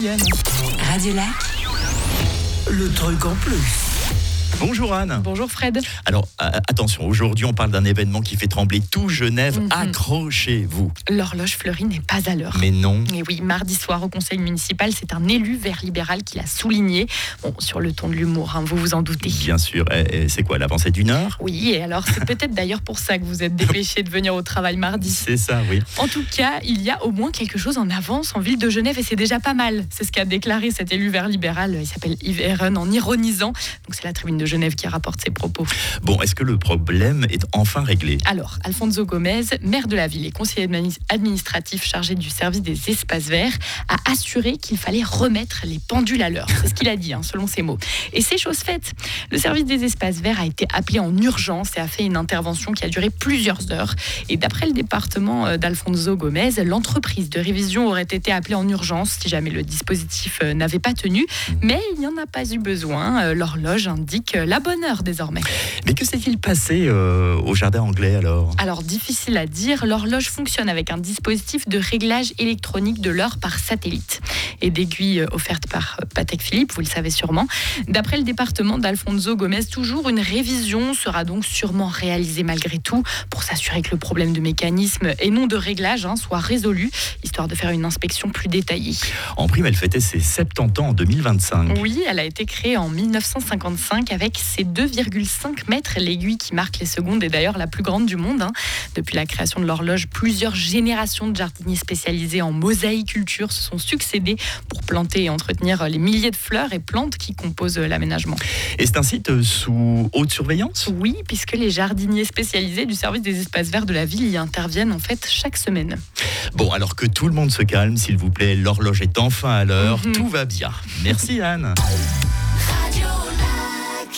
Radio Lac, le truc en plus. Bonjour Anne. Bonjour Fred. Alors attention, aujourd'hui on parle d'un événement qui fait trembler tout Genève. Accrochez-vous. L'horloge fleurie n'est pas à l'heure. Mais non. Et oui, mardi soir au conseil municipal, c'est un élu vert libéral qui l'a souligné. Bon, sur le ton de l'humour, vous vous en doutez. Bien sûr. Et c'est quoi, l'avancée d'une heure? Oui, et alors c'est peut-être d'ailleurs pour ça que vous êtes dépêché de venir au travail mardi. C'est ça, oui. En tout cas, il y a au moins quelque chose en avance en ville de Genève et c'est déjà pas mal. C'est ce qu'a déclaré cet élu vert libéral. Il s'appelle Yves Herren en ironisant. Donc c'est la tribune de Genève qui rapporte ses propos. Bon, est-ce que le problème est enfin réglé? Alors, Alfonso Gomez, maire de la ville et conseiller administratif chargé du service des espaces verts, a assuré qu'il fallait remettre les pendules à l'heure. C'est ce qu'il a dit, selon ses mots. Et c'est chose faite. Le service des espaces verts a été appelé en urgence et a fait une intervention qui a duré plusieurs heures. Et d'après le département d'Alfonso Gomez, l'entreprise de révision aurait été appelée en urgence si jamais le dispositif n'avait pas tenu. Mais il n'y en a pas eu besoin. L'horloge indique la bonne heure désormais. Mais que s'est-il passé au jardin anglais alors? Alors, difficile à dire, l'horloge fonctionne avec un dispositif de réglage électronique de l'heure par satellite et d'aiguilles offertes par Patek Philippe, vous le savez sûrement. D'après le département d'Alfonso Gomez, toujours une révision sera donc sûrement réalisée malgré tout pour s'assurer que le problème de mécanisme et non de réglage soit résolu, histoire de faire une inspection plus détaillée. En prime, elle fêtait ses 70 ans en 2025. Oui, elle a été créée en 1955 avec ses 2,5 mètres. L'aiguille qui marque les secondes est d'ailleurs la plus grande du monde. Depuis la création de l'horloge, plusieurs générations de jardiniers spécialisés en mosaïculture se sont succédés pour planter et entretenir les milliers de fleurs et plantes qui composent l'aménagement. Et c'est un site sous haute surveillance? Oui, puisque les jardiniers spécialisés du service des espaces verts de la ville y interviennent en fait chaque semaine. Bon, alors que tout le monde se calme, s'il vous plaît, l'horloge est enfin à l'heure, tout va bien. Merci Anne.